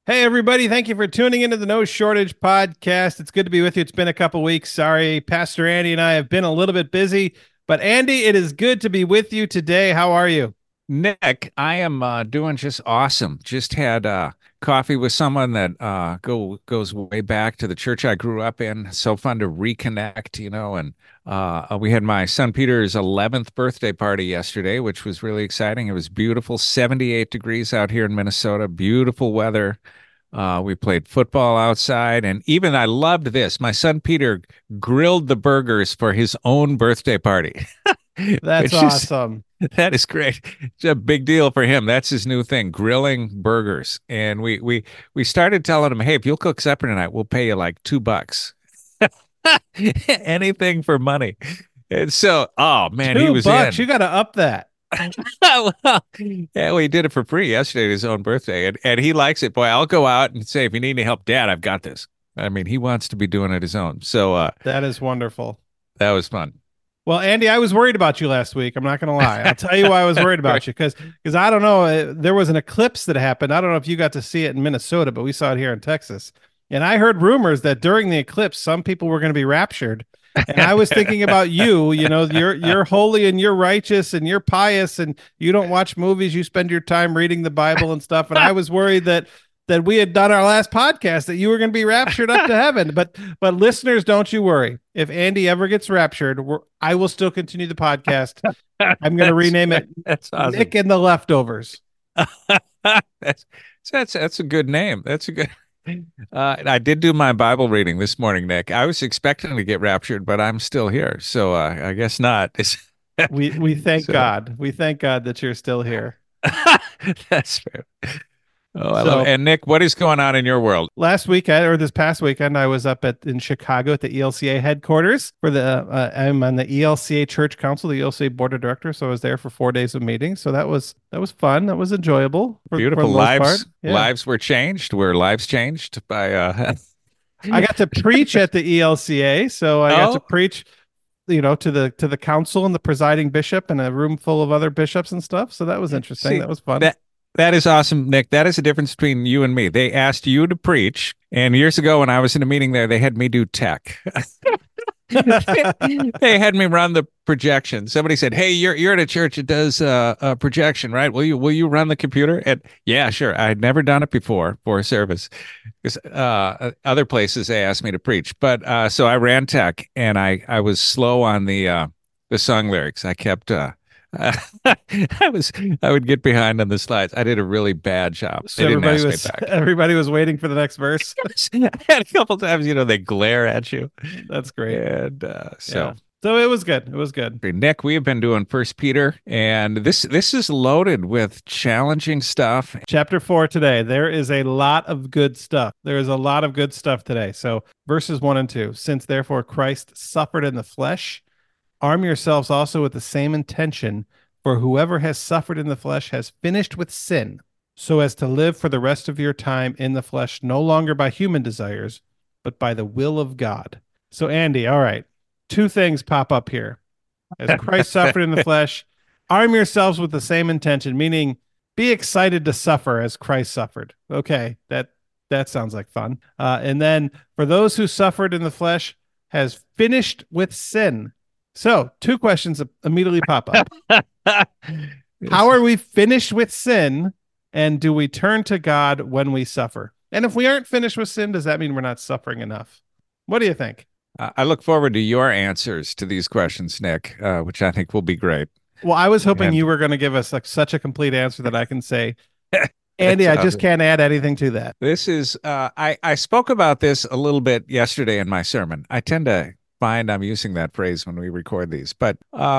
Hey, everybody. Thank you for tuning into the No Shortage podcast. It's good to be with you. It's been a couple weeks. Sorry, Pastor Andy and I have been a little bit busy, but Andy, it is good to be with you today. How are you? Nick, I am doing just awesome. Just had coffee with someone that goes way back to the church I grew up in. So fun to reconnect, and we had my son Peter's 11th birthday party yesterday, which was really exciting. It was beautiful, 78 degrees out here in Minnesota, beautiful weather. We played football outside, and even I loved this. My son Peter grilled the burgers for his own birthday party, That's which is awesome. that is great. It's a big deal for him. That's his new thing, grilling burgers. And we started telling him, "Hey, if you'll cook supper tonight, we'll pay you like $2." Anything for money. And so, oh man, he was $2. in. You got to up that. Well, yeah, we did it for free yesterday at his own birthday, and he likes it. Boy, I'll go out and say, if you need any help, Dad, I've got this. I mean, he wants to be doing it his own. So That is wonderful. that was fun. Well, Andy, I was worried about you last week. I'm not going to lie. I'll tell you why I was worried Right. about you because I don't know. There was an eclipse that happened. I don't know if you got to see it in Minnesota, but we saw it here in Texas. And I heard rumors that during the eclipse, some people were going to be raptured. And I was thinking about you. You know, you're holy and you're righteous and you're pious and you don't watch movies. You spend your time reading the Bible and stuff. And I was worried that we had done our last podcast that you were going to be raptured up to heaven. But listeners, don't you worry. If Andy ever gets raptured, I will still continue the podcast. I'm going to That's rename great. it That's awesome. Nick and the Leftovers. that's that's a good name. That's a good. I did do my Bible reading this morning, Nick. I was expecting to get raptured, but I'm still here, so I guess not. We thank So God. We thank God that you're still here. that's fair. Oh, I love it. So And Nick, what is going on in your world? last weekend or this past weekend, I was up in Chicago at the ELCA headquarters for I'm on the ELCA Church Council, the ELCA Board of Directors. So I was there for 4 days of meetings. So that was fun. That was enjoyable for Beautiful the most part. Yeah, lives were changed. Were lives changed by I got to preach at the ELCA, so I got to Oh, preach, to the council and the presiding bishop and a room full of other bishops and stuff. So that was interesting. see That was fun. that is awesome, Nick. That is the difference between you and me. They asked you to preach, and years ago when I was in a meeting there, they had me do tech. They had me run the projection. Somebody said, "Hey, you're at a church that does a projection, right? Will you run the computer?" And yeah, sure. I had never done it before for a service because other places they asked me to preach, but so I ran tech, and I was slow on the song lyrics. I kept I was I would get behind on the slides. I did a really bad job. They So didn't everybody ask me was back. everybody was waiting for the next verse. I had a couple times, they glare at you. That's great. And Yeah. so, So it was good. It was good. Nick, we have been doing First Peter, and this is loaded with challenging stuff. Chapter 4 today. There is a lot of good stuff. There is a lot of good stuff today. So verses 1 and 2. Since therefore Christ suffered in the flesh, arm yourselves also with the same intention, for whoever has suffered in the flesh has finished with sin, so as to live for the rest of your time in the flesh, no longer by human desires, but by the will of God. So, Andy, all right, two things pop up here. As Christ suffered in the flesh, arm yourselves with the same intention, meaning be excited to suffer as Christ suffered. Okay, that sounds like fun. And then for those who suffered in the flesh, has finished with sin. So, two questions immediately pop up. How are we finished with sin? And do we turn to God when we suffer? And if we aren't finished with sin, does that mean we're not suffering enough? What do you think? I look forward to your answers to these questions, Nick, which I think will be great. Well, I was hoping And you were going to give us like such a complete answer that I can say, Andy, that's I just awesome. can't add anything to that. This is I spoke about this a little bit yesterday in my sermon. I tend to find I'm using that phrase when we record these, but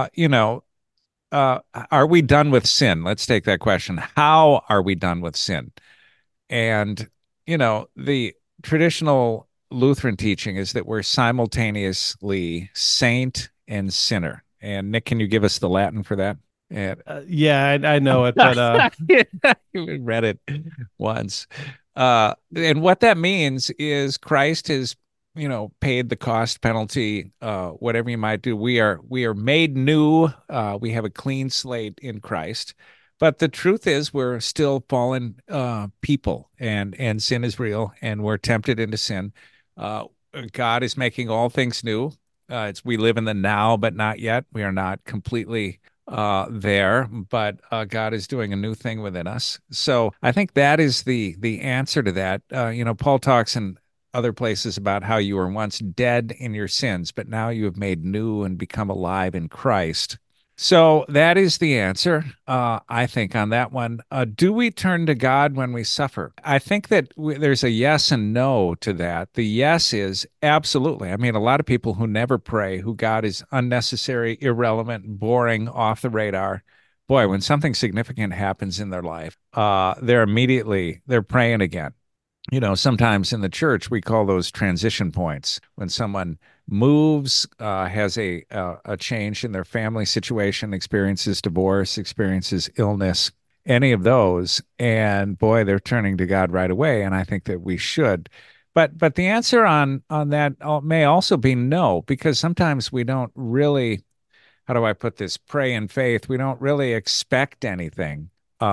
are we done with sin? Let's take that question. How are we done with sin? And, the traditional Lutheran teaching is that we're simultaneously saint and sinner. And Nick, can you give us the Latin for that? And Yeah, I know it, but you read it once. And what that means is Christ has, paid the cost penalty, whatever you might do. We are made new. We have a clean slate in Christ. But the truth is, we're still fallen people, and sin is real, and we're tempted into sin. Uh, God is making all things new. We live in the now, but not yet. We are not completely there, but God is doing a new thing within us. So I think that is the answer to that. Paul talks in other places about how you were once dead in your sins, but now you have made new and become alive in Christ. So that is the answer, I think, on that one. Do we turn to God when we suffer? I think that there's a yes and no to that. The yes is absolutely. I mean, a lot of people who never pray, who God is unnecessary, irrelevant, boring, off the radar. Boy, when something significant happens in their life, they're praying again. Sometimes in the church we call those transition points when someone moves, has a change in their family situation, experiences divorce, experiences illness, any of those, and boy, they're turning to God right away. And I think that we should. But the answer on that may also be no, because sometimes we don't really, how do I put this, pray in faith. We don't really expect anything.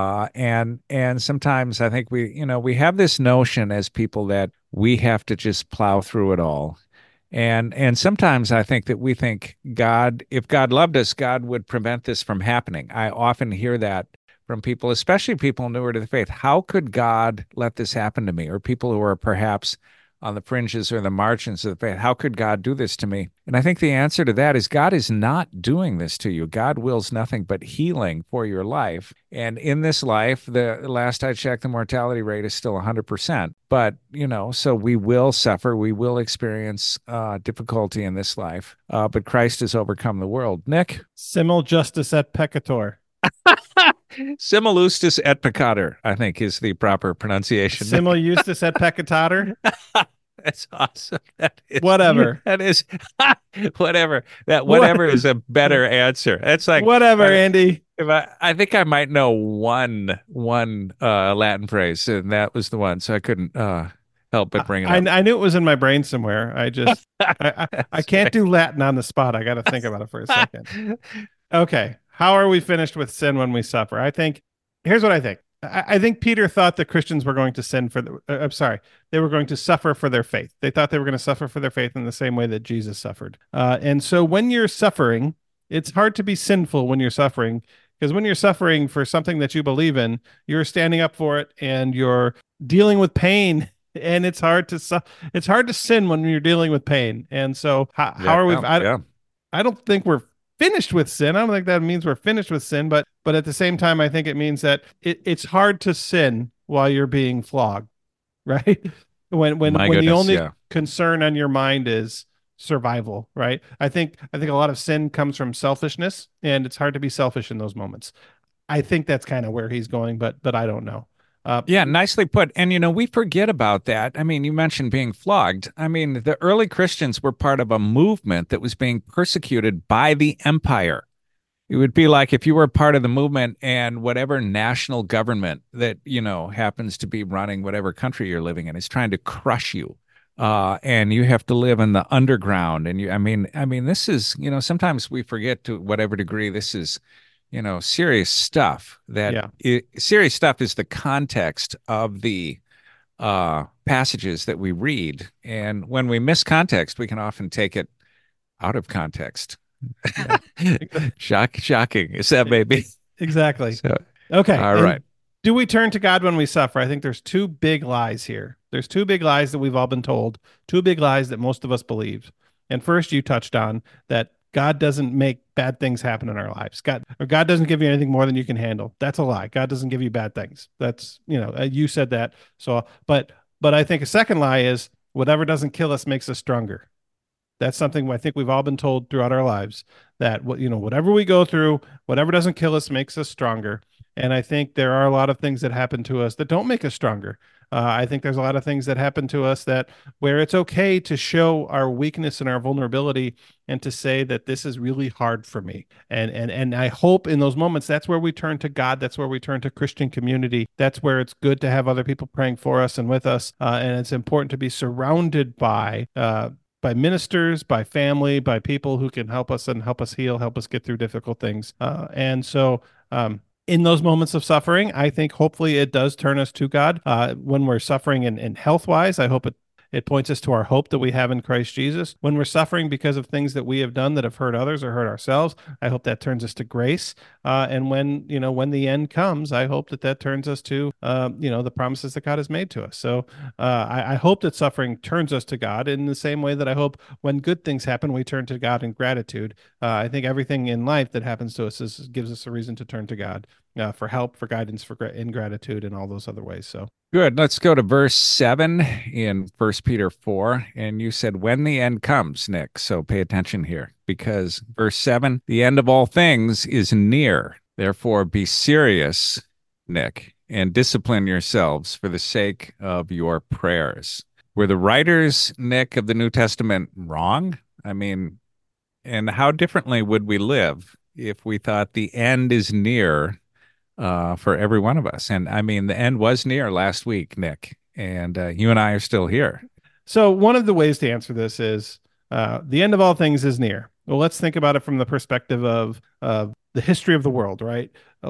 And sometimes I think we have this notion as people that we have to just plow through it all. And sometimes I think that we think if God loved us, God would prevent this from happening. I often hear that from people, especially people newer to the faith. How could God let this happen to me? Or people who are perhaps on the fringes or the margins of the faith. How could God do this to me? And I think the answer to that is God is not doing this to you. God wills nothing but healing for your life. And in this life, the last I checked, the mortality rate is still 100%. But, so we will suffer. We will experience difficulty in this life. But Christ has overcome the world. Nick? Simul justus et peccator. Simul justus et peccator, I think, is the proper pronunciation. Simul justus et peccator. That's awesome. That is whatever. That is whatever. That whatever is a better answer. That's like whatever, Andy. If I think I might know one Latin phrase, and that was the one. So I couldn't help but bring it up. I knew it was in my brain somewhere. I just I can't do Latin on the spot. I got to think about it for a second. Okay. How are we finished with sin when we suffer? Here's what I think. I think Peter thought that Christians were going to they were going to suffer for their faith. They thought they were going to suffer for their faith in the same way that Jesus suffered. And so when you're suffering, it's hard to be sinful when you're suffering, because when you're suffering for something that you believe in, you're standing up for it and you're dealing with pain. And it's hard to sin when you're dealing with pain. And so how are we? I don't think we're finished with sin. I don't think that means we're finished with sin, but at the same time, I think it means that it's hard to sin while you're being flogged, right? When the only concern on your mind is survival, right? I think a lot of sin comes from selfishness, and it's hard to be selfish in those moments. I think that's kind of where he's going, but I don't know. Yeah, nicely put. And, we forget about that. I mean, you mentioned being flogged. I mean, the early Christians were part of a movement that was being persecuted by the empire. It would be like if you were part of the movement and whatever national government that, happens to be running whatever country you're living in is trying to crush you. And you have to live in the underground. And I mean, this is, sometimes we forget to whatever degree this is, serious stuff. Serious stuff is the context of the passages that we read. And when we miss context, we can often take it out of context. Yeah. Shocking. Is that maybe? Exactly. So, okay. All right. Do we turn to God when we suffer? I think there's two big lies here. There's two big lies that we've all been told, two big lies that most of us believe. And first, you touched on that God doesn't make bad things happen in our lives. God doesn't give you anything more than you can handle. That's a lie. God doesn't give you bad things. That's, you said that. So, but I think a second lie is whatever doesn't kill us makes us stronger. That's something I think we've all been told throughout our lives, that whatever we go through, whatever doesn't kill us makes us stronger. And I think there are a lot of things that happen to us that don't make us stronger. I think there's a lot of things that happen to us where it's okay to show our weakness and our vulnerability and to say that this is really hard for me. And I hope in those moments, that's where we turn to God. That's where we turn to Christian community. That's where it's good to have other people praying for us and with us. And it's important to be surrounded by ministers, by family, by people who can help us and help us heal, help us get through difficult things. And so, in those moments of suffering, I think hopefully it does turn us to God. When we're suffering in health wise, I hope it points us to our hope that we have in Christ Jesus. When we're suffering because of things that we have done that have hurt others or hurt ourselves, I hope that turns us to grace. And when the end comes, I hope that that turns us to the promises that God has made to us. So I hope that suffering turns us to God in the same way that I hope when good things happen, we turn to God in gratitude. I think everything in life that happens to us gives us a reason to turn to God for help, for guidance, for in gratitude, and all those other ways. So Good. Let's go to verse 7 in First Peter 4. And you said, when the end comes, Nick. So pay attention here because verse 7, the end of all things is near. Therefore, be serious, Nick, and discipline yourselves for the sake of your prayers. Were the writers, Nick, of the New Testament wrong? I mean, and how differently would we live if we thought the end is near for every one of us? And I mean, the end was near last week, Nick, and you and I are still here. So one of the ways to answer this is the end of all things is near. Well, let's think about it from the perspective of the history of the world, right?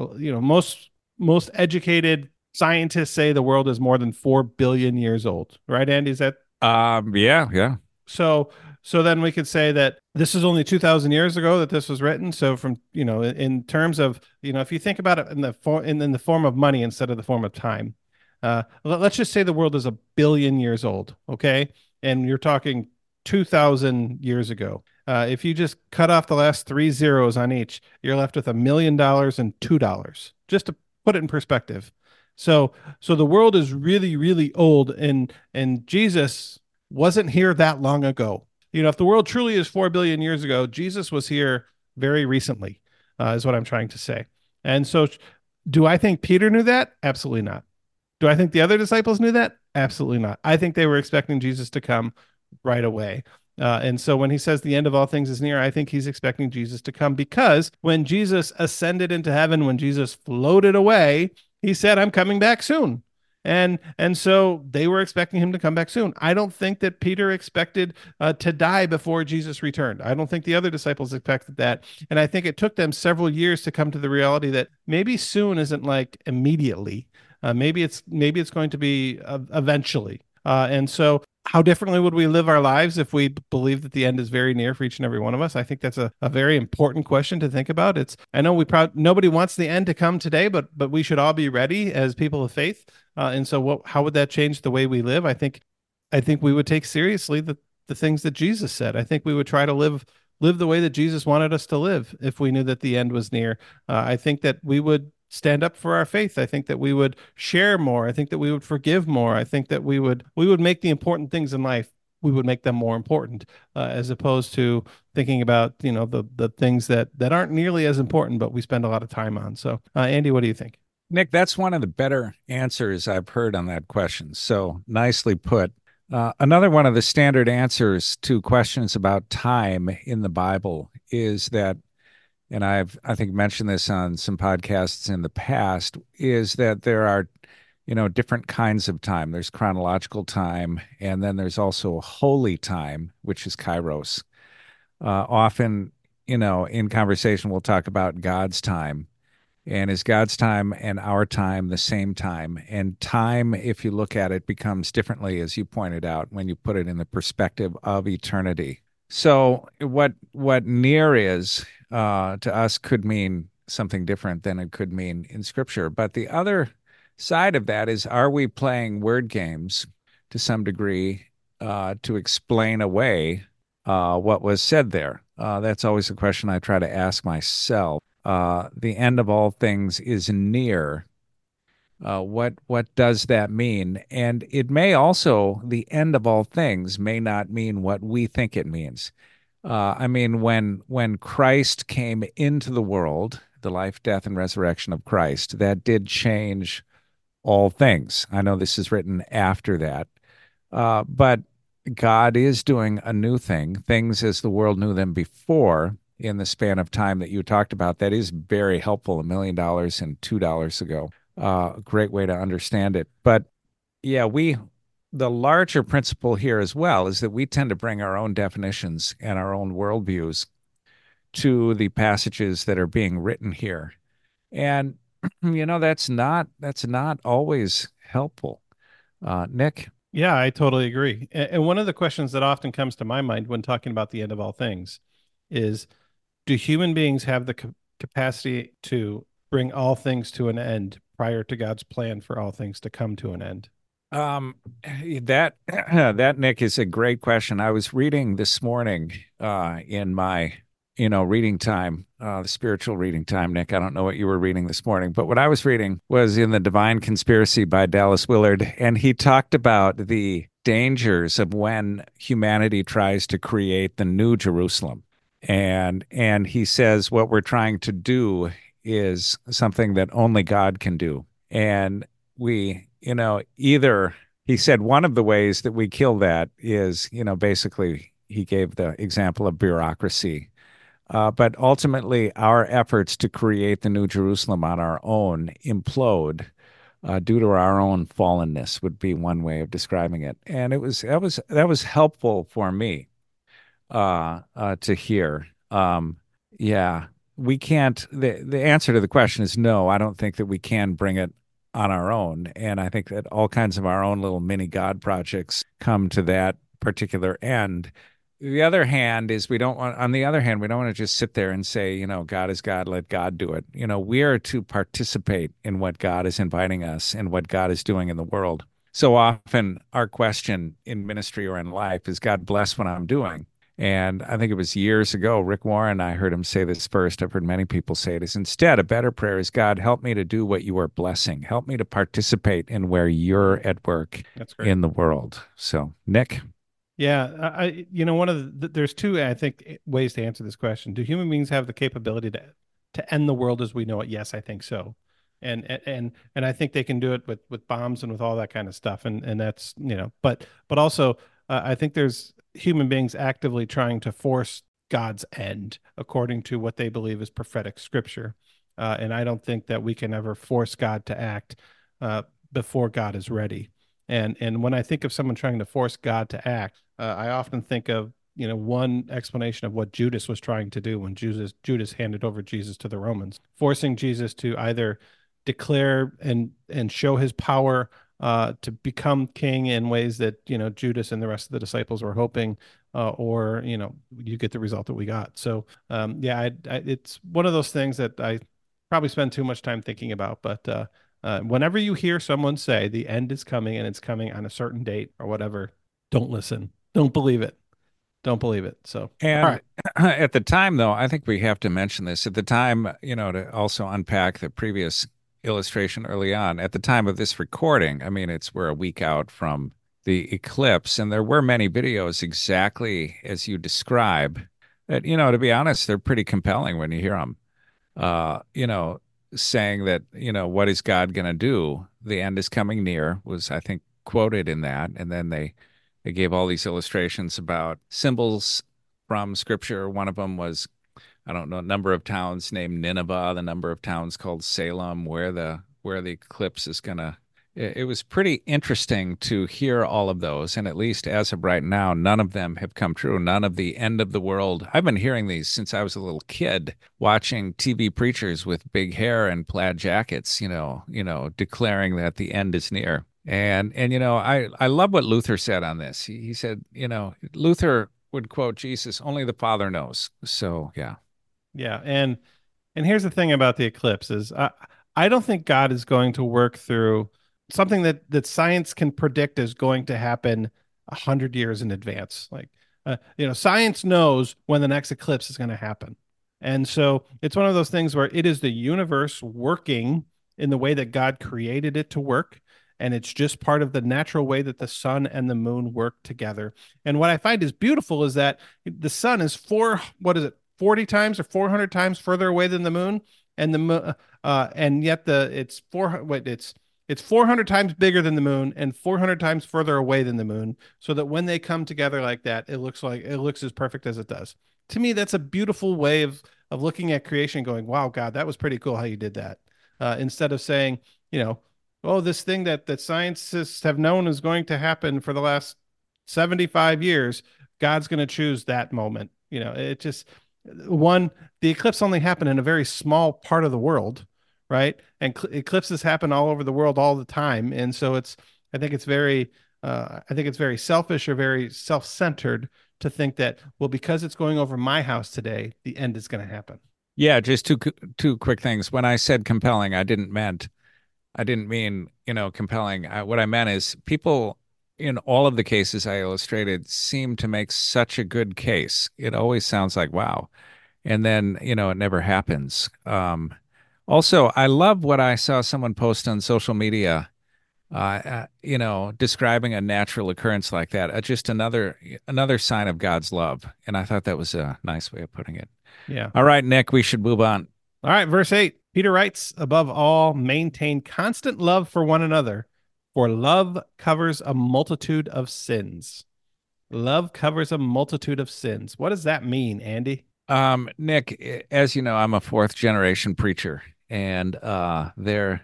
Most educated scientists say the world is more than 4 billion years old, right, Andy? Is that Yeah, yeah. so? So then we could say that this is only 2,000 years ago that this was written. So from in terms of if you think about it in the form of money instead of the form of time, let's just say the world is 1 billion years old, okay? And you're talking 2,000 years ago. If you just cut off the last three zeros on each, you're left with $1 million and $2. Just to put it in perspective. So the world is really, really old, and Jesus wasn't here that long ago. If the world truly is 4 billion years ago, Jesus was here very recently, is what I'm trying to say. And so, do I think Peter knew that? Absolutely not. Do I think the other disciples knew that? Absolutely not. I think they were expecting Jesus to come right away. And so when he says the end of all things is near, I think he's expecting Jesus to come because when Jesus ascended into heaven, when Jesus floated away, he said, I'm coming back soon. And so they were expecting him to come back soon. I don't think that Peter expected to die before Jesus returned. I don't think the other disciples expected that. And I think it took them several years to come to the reality that maybe soon isn't like immediately. Maybe it's going to be eventually. And so how differently would we live our lives if we believe that the end is very near for each and every one of us? I think that's a very important question to think about. I know nobody wants the end to come today, but we should all be ready as people of faith. And so how would that change the way we live? I think we would take seriously the things that Jesus said. I think we would try to live the way that Jesus wanted us to live if we knew that the end was near. I think that we would stand up for our faith. I think that we would share more. I think that we would forgive more. I think that we would make the important things in life, we would make them more important, as opposed to thinking about the things that aren't nearly as important, but we spend a lot of time on. So, Andy, what do you think? Nick, that's one of the better answers I've heard on that question. So nicely put. Another one of the standard answers to questions about time in the Bible is that, and I think mentioned this on some podcasts in the past, is that there are, different kinds of time. There's chronological time, and then there's also holy time, which is kairos. Often, in conversation, we'll talk about God's time. And is God's time and our time the same time? And time, if you look at it, becomes differently, as you pointed out, when you put it in the perspective of eternity. So what near is to us could mean something different than it could mean in Scripture. But the other side of that is, are we playing word games to some degree to explain away what was said there? That's always a question I try to ask myself. The end of all things is near. What does that mean? And it may also, the end of all things may not mean what we think it means. I mean, when Christ came into the world, the life, death, and resurrection of Christ, that did change all things. I know this is written after that, but God is doing a new thing, things as the world knew them before in the span of time that you talked about. That is very helpful. $1 million and $2 ago. A great way to understand it. But yeah, the larger principle here as well is that we tend to bring our own definitions and our own worldviews to the passages that are being written here. And That's not always helpful. Nick. Yeah, I totally agree. And one of the questions that often comes to my mind when talking about the end of all things is, do human beings have the capacity to bring all things to an end prior to God's plan for all things to come to an end? Um, that that Nick is a great question. I was reading this morning in my reading time, the spiritual reading time, Nick. I don't know what you were reading this morning, but what I was reading was in The Divine Conspiracy by Dallas Willard, and he talked about the dangers of when humanity tries to create the new Jerusalem. And he says what we're trying to do is something that only God can do. And we, either he said one of the ways that we kill that is, basically he gave the example of bureaucracy. But ultimately, our efforts to create the New Jerusalem on our own implode due to our own fallenness would be one way of describing it. And that was helpful for me to hear. Yeah, we can't. The answer to the question is no. I don't think that we can bring it on our own, and I think that all kinds of our own little mini God projects come to that particular end. The other hand is we don't want. On the other hand, we don't want to just sit there and say, God is God, let God do it. We are to participate in what God is inviting us and what God is doing in the world. So often, our question in ministry or in life is, God bless what I'm doing. And I think it was years ago, Rick Warren, I heard him say this first. I've heard many people say it is instead, a better prayer is, God, help me to do what you are blessing. Help me to participate in where you're at work That's great. in the world. So, Nick. Yeah, one of there's two, I think, ways to answer this question. Do human beings have the capability to end the world as we know it? Yes, I think so. And I think they can do it with bombs and with all that kind of stuff. And that's, but also I think there's human beings actively trying to force God's end according to what they believe is prophetic scripture. And I don't think that we can ever force God to act uh, before God is ready. And when I think of someone trying to force God to act, I often think of one explanation of what Judas was trying to do when Judas handed over Jesus to the Romans, forcing Jesus to either declare and show his power to become king in ways that Judas and the rest of the disciples were hoping, or you get the result that we got. So yeah, it's one of those things that I probably spend too much time thinking about, but. Whenever you hear someone say the end is coming and it's coming on a certain date or whatever, don't listen. Don't believe it. Don't believe it. So, all And right. at the time, though, I think we have to mention this. At the time, to also unpack the previous illustration early on, at the time of this recording, I mean, we're a week out from the eclipse, and there were many videos exactly as you describe that, to be honest, they're pretty compelling when you hear them. uh, you know, saying that, what is God going to do? The end is coming near was, I think, quoted in that. And then they gave all these illustrations about symbols from scripture. One of them was, I don't know, a number of towns named Nineveh, the number of towns called Salem, where the eclipse is gonna. It was pretty interesting to hear all of those, and at least as of right now, none of them have come true. None of the end of the world. I've been hearing these since I was a little kid, watching TV preachers with big hair and plaid jackets, declaring that the end is near. And I love what Luther said on this. He said, Luther would quote Jesus, only the Father knows. So yeah. Yeah. And here's the thing about the eclipse is I don't think God is going to work through something that science can predict is going to happen 100 years in advance. Like, science knows when the next eclipse is going to happen. And so it's one of those things where it is the universe working in the way that God created it to work. And it's just part of the natural way that the sun and the moon work together. And what I find is beautiful is that the sun is what is it, 40 times or 400 times further away than the moon. And yet it's 400 times bigger than the moon and 400 times further away than the moon, so that when they come together like that, it looks as perfect as it does. To me, that's a beautiful way of looking at creation and going, wow, God, that was pretty cool how you did that. Instead of saying, oh, this thing that scientists have known is going to happen for the last 75 years, God's going to choose that moment. It just, one, the eclipse only happened in a very small part of the world, right? And eclipses happen all over the world all the time, and so I think it's very, I think it's very selfish or very self-centered to think that, well, because it's going over my house today, the end is going to happen. Yeah, just two quick things. When I said compelling, I didn't mean, compelling. What I meant is people in all of the cases I illustrated seem to make such a good case. It always sounds like, wow. And then, it never happens. Also, I love what I saw someone post on social media, describing a natural occurrence like that. Just another sign of God's love. And I thought that was a nice way of putting it. Yeah. All right, Nick, we should move on. All right, verse 8. Peter writes, above all, maintain constant love for one another, for love covers a multitude of sins. Love covers a multitude of sins. What does that mean, Andy? Nick, as you know, I'm a fourth generation preacher, and there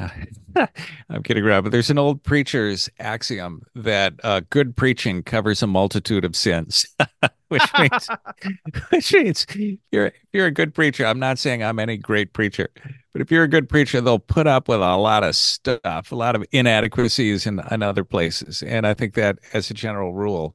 I'm kidding around, but there's an old preacher's axiom that good preaching covers a multitude of sins, which means which means if you're a good preacher. I'm not saying I'm any great preacher, but if you're a good preacher, they'll put up with a lot of stuff, a lot of inadequacies in other places, and I think that as a general rule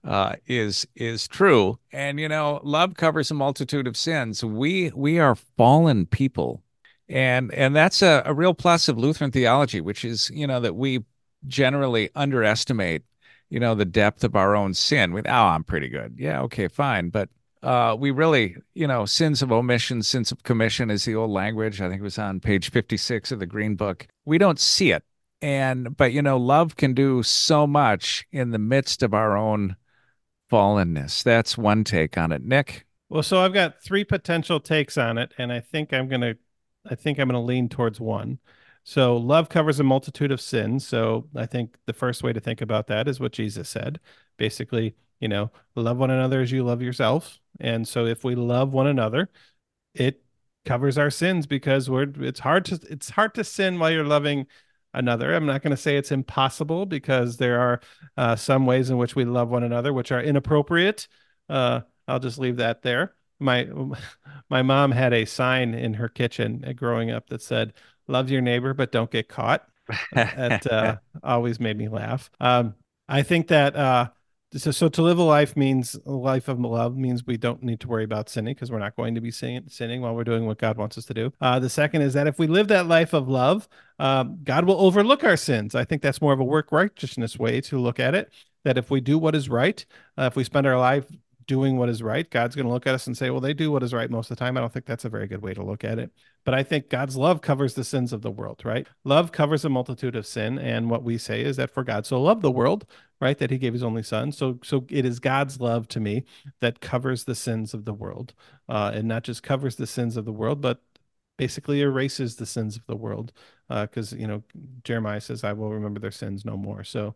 is true. And love covers a multitude of sins. We are fallen people, and that's a real plus of Lutheran theology, which is that we generally underestimate the depth of our own sin. With, oh, I'm pretty good. Yeah, okay, fine, but we really, sins of omission, sins of commission is the old language. I think it was on page 56 of the Green Book. We don't see it. But love can do so much in the midst of our own fallenness. That's one take on it. Nick? Well, so I've got three potential takes on it, and I think I'm gonna lean towards one. So love covers a multitude of sins. So I think the first way to think about that is what Jesus said. Basically, love one another as you love yourself. And so if we love one another, it covers our sins because it's hard to sin while you're loving another. I'm not going to say it's impossible because there are some ways in which we love one another which are inappropriate. I'll just leave that there. My my mom had a sign in her kitchen growing up that said, "Love your neighbor, but don't get caught." That always made me laugh. I think that so to live a life of love means we don't need to worry about sinning because we're not going to be sinning while we're doing what God wants us to do. The second is that if we live that life of love, God will overlook our sins. I think that's more of a work righteousness way to look at it. That if we do what is right, if we spend our life doing what is right, God's going to look at us and say, well, they do what is right most of the time. I don't think that's a very good way to look at it. But I think God's love covers the sins of the world, right? Love covers a multitude of sin. And what we say is that for God so loved the world, right, that he gave his only son. So it is God's love to me that covers the sins of the world, and not just covers the sins of the world, but basically erases the sins of the world. Because, Jeremiah says, I will remember their sins no more. So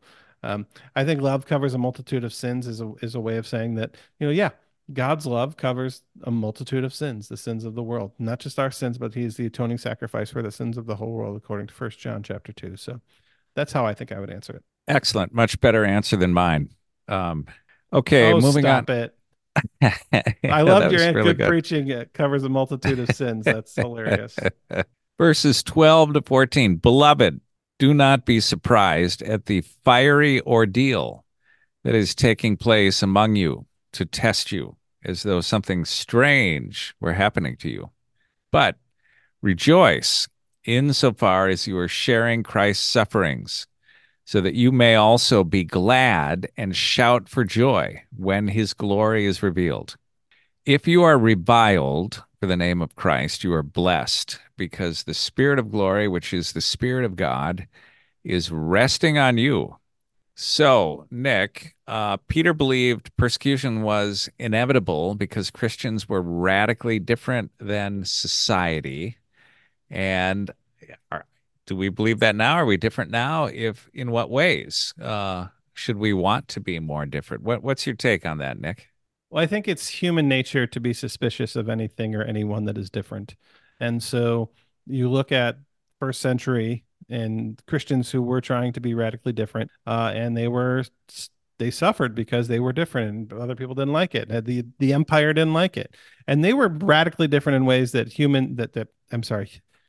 I think love covers a multitude of sins is a way of saying that, yeah, God's love covers a multitude of sins, the sins of the world, not just our sins, but he's the atoning sacrifice for the sins of the whole world, according to First John chapter 2. So that's how I think I would answer it. Excellent. Much better answer than mine. Okay, Oh, moving on. stop it. I loved That your was really good good. preaching. It covers a multitude of sins. That's hilarious. Verses 12 to 14. Beloved, do not be surprised at the fiery ordeal that is taking place among you to test you, as though something strange were happening to you. But rejoice insofar as you are sharing Christ's sufferings, so that you may also be glad and shout for joy when his glory is revealed. If you are reviled for the name of Christ, you are blessed, because the Spirit of glory, which is the Spirit of God, is resting on you. So, Nick, Peter believed persecution was inevitable because Christians were radically different than society. And are, do we believe that now? Are we different now? If in what ways should we want to be more different? What's your take on that, Nick? Well, I think it's human nature to be suspicious of anything or anyone that is different. And so you look at first century and Christians who were trying to be radically different, and they suffered because they were different and other people didn't like it. The empire didn't like it. And they were radically different in ways that I'm sorry,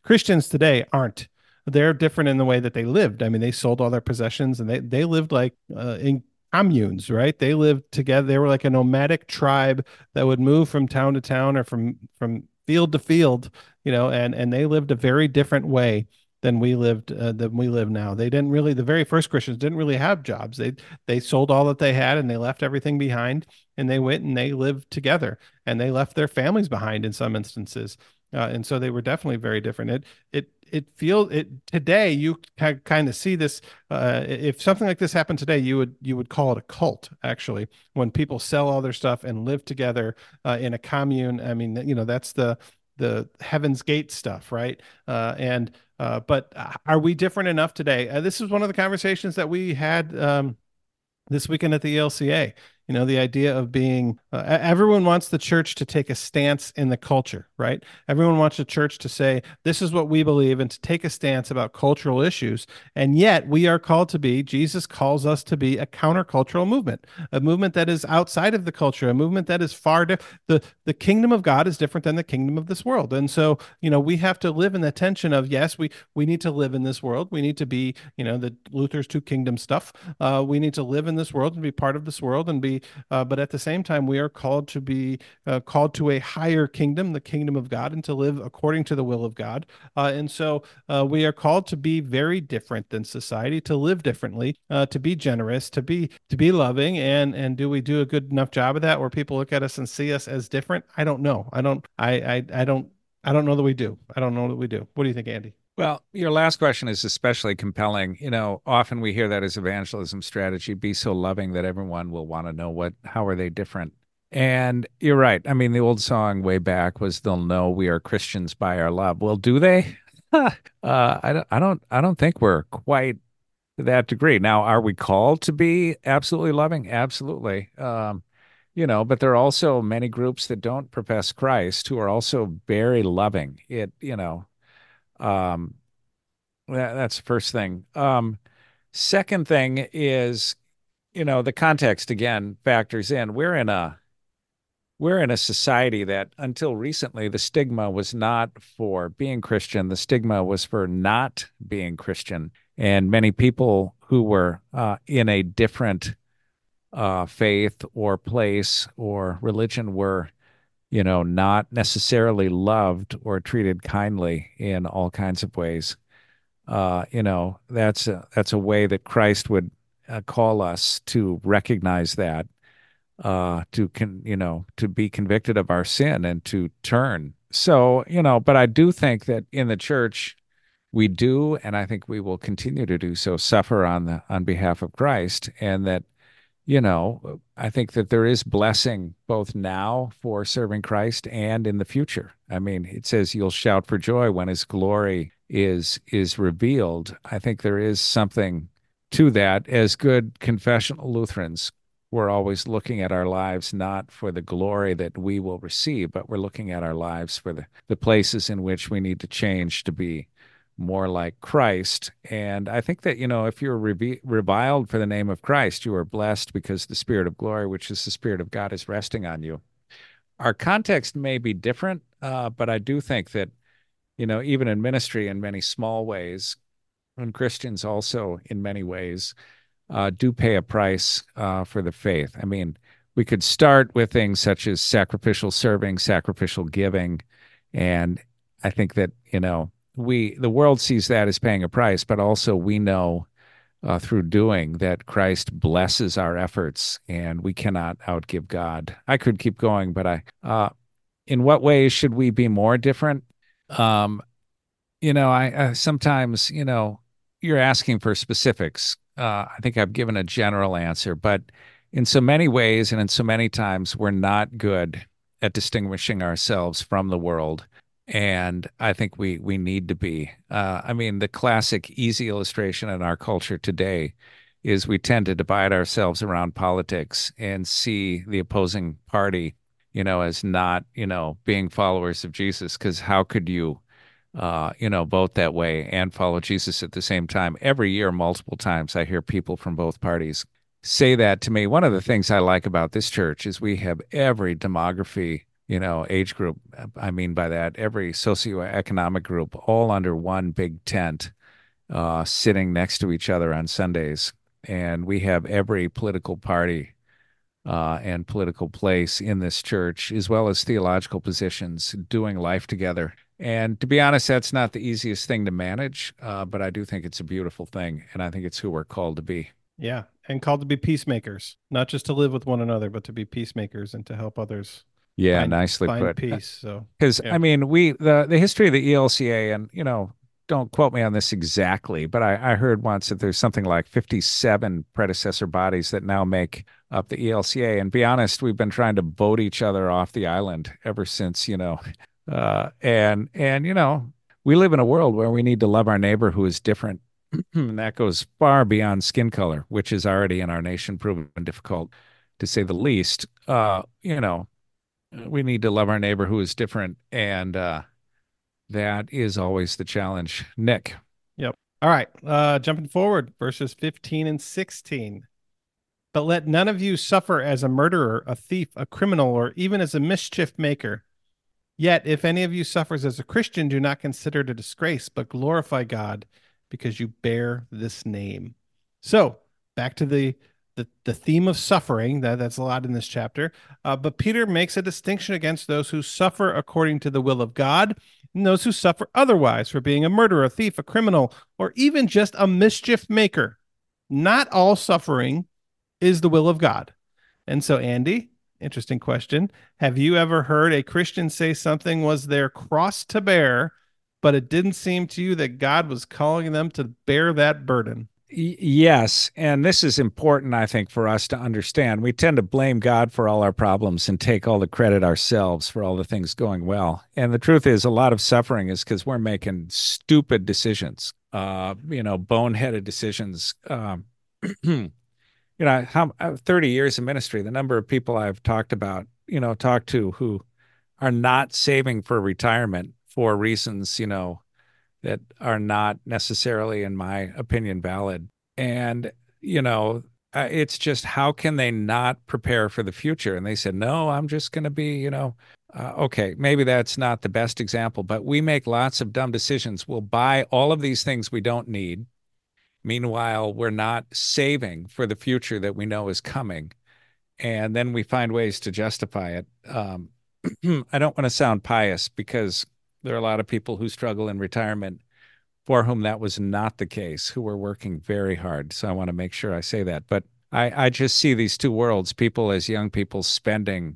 Christians today aren't. They're different in the way that they lived. I mean, they sold all their possessions and they lived like in communes, right? They lived together. They were like a nomadic tribe that would move from town to town or from field to field, and they lived a very different way than we live now. They didn't really the very first Christians didn't really have jobs. They sold all that they had and they left everything behind and they went and they lived together and they left their families behind in some instances. And so they were definitely very different. It feels it today. You kind of see this. If something like this happened today, you would call it a cult. Actually, when people sell all their stuff and live together in a commune, I mean, that's the Heaven's Gate stuff, right? But are we different enough today? This is one of the conversations that we had this weekend at the ELCA. The idea of being everyone wants the church to take a stance in the culture, right? Everyone wants the church to say, this is what we believe, and to take a stance about cultural issues. And yet we are called to be, Jesus calls us to be a countercultural movement, a movement that is outside of the culture, a movement that is far different. The kingdom of God is different than the kingdom of this world. And so, we have to live in the tension of, yes, we need to live in this world. We need to be, the Luther's two kingdom stuff. We need to live in this world and be part of this world and be but at the same time, we are called to be called to a higher kingdom, the kingdom of God, and to live according to the will of God. And so we are called to be very different than society, to live differently, to be generous, to be loving. And do we do a good enough job of that, where people look at us and see us as different? I don't know. I don't know that we do. I don't know that we do. What do you think, Andy? Well, your last question is especially compelling. Often we hear that as evangelism strategy, be so loving that everyone will want to know how are they different? And you're right. I mean, the old song way back was they'll know we are Christians by our love. Well, do they? I don't think we're quite to that degree. Now, are we called to be absolutely loving? Absolutely. But there are also many groups that don't profess Christ who are also very loving. Um, that's the first thing. Second thing is, the context again factors in. We're in a society that until recently the stigma was not for being Christian. The stigma was for not being Christian. And many people who were in a different faith or place or religion were not necessarily loved or treated kindly in all kinds of ways. That's a way that Christ would call us to recognize that, to be convicted of our sin and to turn. So, but I do think that in the church we do, and I think we will continue to do so, suffer on behalf of Christ, and that I think that there is blessing both now for serving Christ and in the future. I mean, it says you'll shout for joy when his glory is revealed. I think there is something to that. As good confessional Lutherans, we're always looking at our lives not for the glory that we will receive, but we're looking at our lives for the places in which we need to change to be more like Christ. And I think that, if you're reviled for the name of Christ, you are blessed because the Spirit of glory, which is the Spirit of God, is resting on you. Our context may be different, but I do think that, even in ministry in many small ways, and Christians also in many ways, do pay a price for the faith. I mean, we could start with things such as sacrificial serving, sacrificial giving, and I think that, the world sees that as paying a price, but also we know through doing that Christ blesses our efforts, and we cannot outgive God. I could keep going, but in what ways should we be more different? I sometimes, you're asking for specifics. I think I've given a general answer, but in so many ways and in so many times, we're not good at distinguishing ourselves from the world. And I think we need to be. I mean, the classic easy illustration in our culture today is we tend to divide ourselves around politics and see the opposing party, as not, being followers of Jesus. Because how could you, vote that way and follow Jesus at the same time? Every year, multiple times, I hear people from both parties say that to me. One of the things I like about this church is we have every demography, age group. I mean by that, every socioeconomic group, all under one big tent, sitting next to each other on Sundays. And we have every political party and political place in this church, as well as theological positions, doing life together. And to be honest, that's not the easiest thing to manage, but I do think it's a beautiful thing, and I think it's who we're called to be. Yeah. And called to be peacemakers, not just to live with one another, but to be peacemakers and to help others Yeah, find nicely find put. peace. So Because yeah. I mean, the history of the ELCA, and don't quote me on this exactly, but I heard once that there's something like 57 predecessor bodies that now make up the ELCA. And be honest, we've been trying to vote each other off the island ever since, and we live in a world where we need to love our neighbor who is different. And that goes far beyond skin color, which is already in our nation proven difficult, to say the least. We need to love our neighbor who is different, and that is always the challenge. Nick. Yep. All right. Jumping forward, verses 15 and 16. But let none of you suffer as a murderer, a thief, a criminal, or even as a mischief maker. Yet, if any of you suffers as a Christian, do not consider it a disgrace, but glorify God, because you bear this name. So, back to the theme of suffering. That's a lot in this chapter. But Peter makes a distinction against those who suffer according to the will of God and those who suffer otherwise for being a murderer, a thief, a criminal, or even just a mischief maker. Not all suffering is the will of God. And so, Andy, interesting question. Have you ever heard a Christian say something was their cross to bear, but it didn't seem to you that God was calling them to bear that burden? Yes, and this is important, I think, for us to understand. We tend to blame God for all our problems and take all the credit ourselves for all the things going well. And the truth is, a lot of suffering is because we're making stupid decisions, boneheaded decisions. 30 years of ministry, the number of people I've talked to who are not saving for retirement for reasons, that are not necessarily, in my opinion, valid. And, it's just how can they not prepare for the future? And they said, no, I'm just going to be, okay, maybe that's not the best example, but we make lots of dumb decisions. We'll buy all of these things we don't need. Meanwhile, we're not saving for the future that we know is coming. And then we find ways to justify it. I don't want to sound pious because there are a lot of people who struggle in retirement for whom that was not the case, who were working very hard. So I want to make sure I say that. But I just see these two worlds, people as young people spending,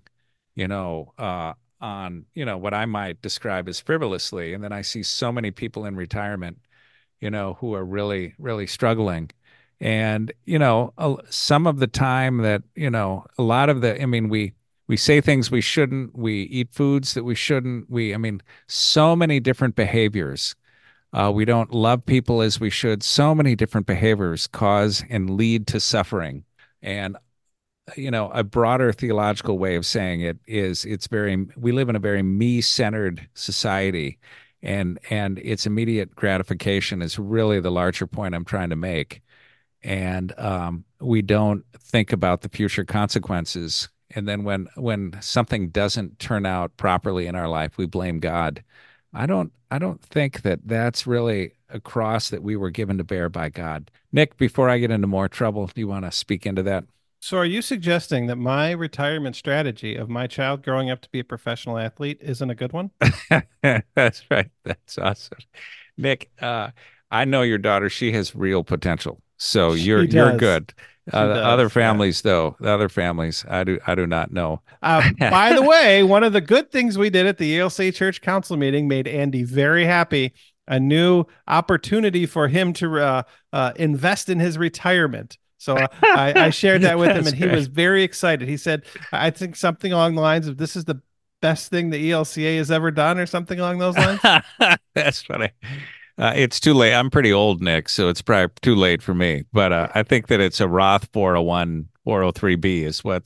on, what I might describe as frivolously. And then I see so many people in retirement, who are really, really struggling. And, some of the time that, a lot of the, I mean, we say things we shouldn't, we eat foods that we shouldn't, so many different behaviors. We don't love people as we should. So many different behaviors cause and lead to suffering. And, a broader theological way of saying it is we live in a very me-centered society, and its immediate gratification is really the larger point I'm trying to make. And we don't think about the future consequences. And then when something doesn't turn out properly in our life, we blame God. I don't think that that's really a cross that we were given to bear by God. Nick, before I get into more trouble, do you want to speak into that? So, are you suggesting that my retirement strategy of my child growing up to be a professional athlete isn't a good one? That's right. That's awesome. Nick, I know your daughter. She has real potential. So She you're does. good. She The other does. Yeah. families, though, the other families, I do not know. By the way, one of the good things we did at the ELC Church Council meeting made Andy very happy. A new opportunity for him to invest in his retirement. So I shared that with him, That's and he great. was very excited. He said, "I think something along the lines of this is the best thing the ELCA has ever done," or something along those lines. That's funny. It's too late. I'm pretty old, Nick, so it's probably too late for me. But I think that it's a Roth 401, 403B is what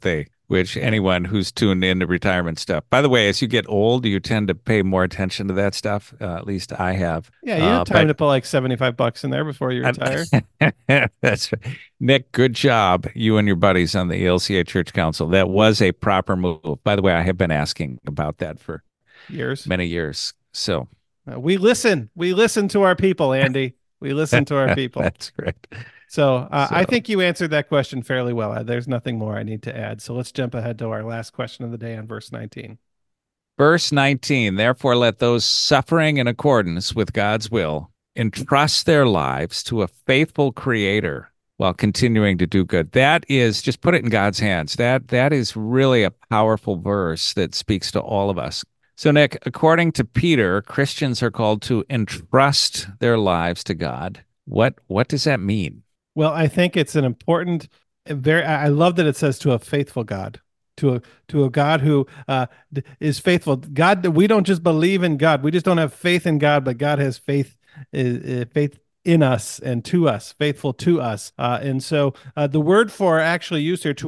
which anyone who's tuned into retirement stuff. By the way, as you get old, you tend to pay more attention to that stuff. At least I have. Yeah, you have time But to put like 75 bucks in there before you retire. that's right. Nick, good job, you and your buddies on the ELCA Church Council. That was a proper move. By the way, I have been asking about that for Years. many years. So We listen. We listen to our people, Andy. We listen to our people. that's great. So So, I think you answered that question fairly well. There's nothing more I need to add. So let's jump ahead to our last question of the day on verse 19. verse 19, therefore let those suffering in accordance with God's will entrust their lives to a faithful creator while continuing to do good. That is, just put it in God's hands. That is really a powerful verse that speaks to all of us. So, Nick, according to Peter, Christians are called to entrust their lives to God. What does that mean? Well, I think it's an important, very. I love that it says to a faithful God, to a God who is faithful. God, we don't just believe in God. We just don't have faith in God, but God has faith in us and to us, faithful to us. And so the word for actually used here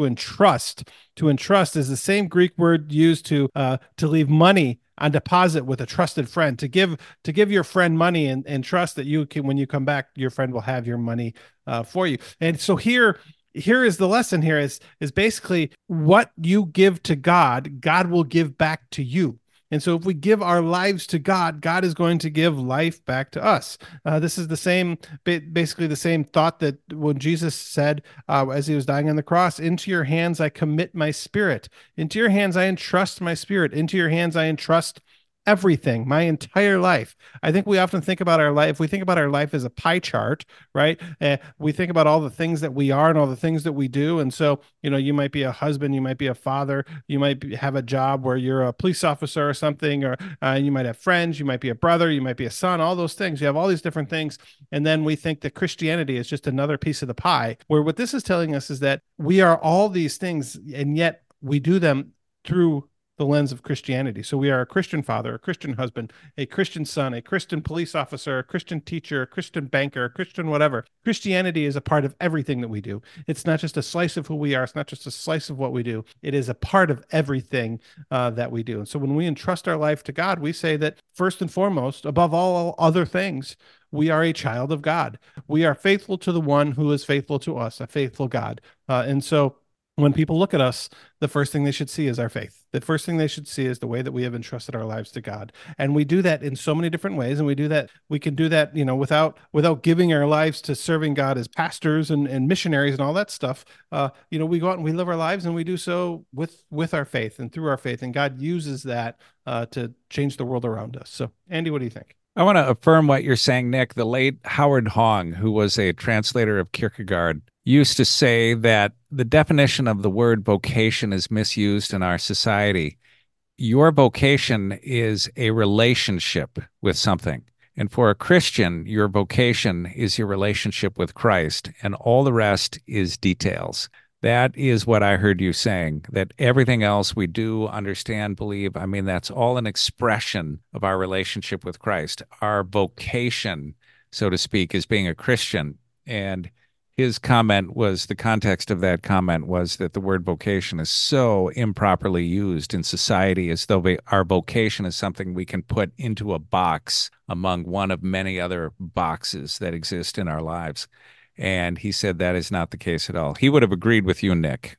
to entrust is the same Greek word used to leave money on deposit with a trusted friend, to give your friend money and trust that you can, when you come back, your friend will have your money for you. And so here is the lesson. Here is basically what you give to God, God will give back to you. And so if we give our lives to God, God is going to give life back to us. This is the same, basically the same thought that when Jesus said, as he was dying on the cross, into your hands I commit my spirit. Into your hands I entrust my spirit. Into your hands I entrust everything, my entire life. I think we often think about our life. We think about our life as a pie chart, right? We think about all the things that we are and all the things that we do. And so, you might be a husband, you might be a father, you might have a job where you're a police officer or something, or you might have friends, you might be a brother, you might be a son, all those things. You have all these different things. And then we think that Christianity is just another piece of the pie, where what this is telling us is that we are all these things, and yet we do them through the lens of Christianity. So we are a Christian father, a Christian husband, a Christian son, a Christian police officer, a Christian teacher, a Christian banker, a Christian whatever. Christianity is a part of everything that we do. It's not just a slice of who we are. It's not just a slice of what we do. It is a part of everything that we do. And so when we entrust our life to God, we say that first and foremost, above all other things, we are a child of God. We are faithful to the one who is faithful to us, a faithful God. And so when people look at us, the first thing they should see is our faith. The first thing they should see is the way that we have entrusted our lives to God. And we do that in so many different ways. And we can do that, without giving our lives to serving God as pastors and missionaries and all that stuff. We go out and we live our lives, and we do so with our faith and through our faith. And God uses that to change the world around us. So, Andy, what do you think? I want to affirm what you're saying, Nick. The late Howard Hong, who was a translator of Kierkegaard, used to say that the definition of the word vocation is misused in our society. Your vocation is a relationship with something. And for a Christian, your vocation is your relationship with Christ, and all the rest is details. That is what I heard you saying, that everything else we do, understand, believe, I mean, that's all an expression of our relationship with Christ. Our vocation, so to speak, is being a Christian. And his comment was, the context of that comment was that the word vocation is so improperly used in society, as though our vocation is something we can put into a box among one of many other boxes that exist in our lives. And he said that is not the case at all. He would have agreed with you, Nick.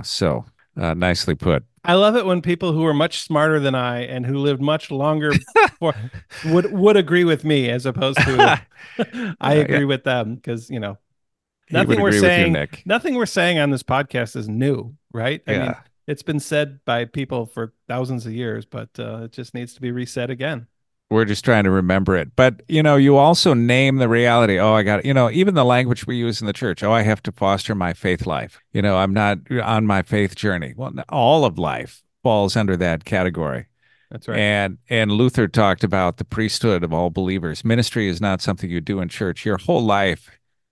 Nicely put. I love it when people who are much smarter than I and who lived much longer for, would agree with me, as opposed to I agree Yeah, with them, because he would nothing we're agree with you, saying Nick. nothing we're saying on this podcast is new, right? I mean, Yeah. it's been said by people for thousands of years, but it just needs to be resaid again. We're just trying to remember it. But, you also name the reality. Oh, I got it. Even the language we use in the church. Oh, I have to foster my faith life. I'm not on my faith journey. Well, all of life falls under that category. That's right. And Luther talked about the priesthood of all believers. Ministry is not something you do in church. Your whole life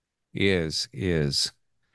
is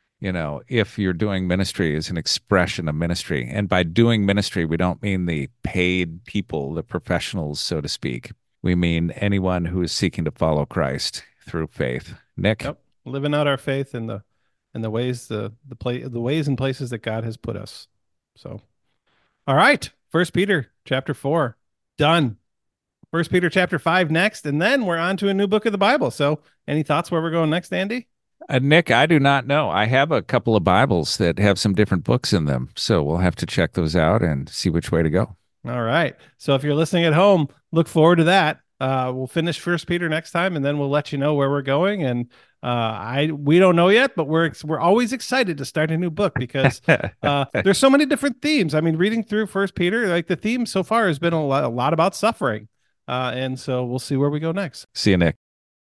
if you're doing ministry, is an expression of ministry. And by doing ministry, we don't mean the paid people, the professionals, so to speak. We mean anyone who is seeking to follow Christ through faith. Nick? Yep. Living out our faith in the ways the ways and places that God has put us. So, all right. First Peter chapter 4. Done. First Peter chapter 5 next, and then we're on to a new book of the Bible. So, any thoughts where we're going next, Andy? Nick, I do not know. I have a couple of Bibles that have some different books in them, so we'll have to check those out and see which way to go. All right. So if you're listening at home, look forward to that. We'll finish First Peter next time, and then we'll let you know where we're going. And we don't know yet, but we're always excited to start a new book because there's so many different themes. I mean, reading through First Peter, like the theme so far has been a lot about suffering, and so we'll see where we go next. See you, Nick.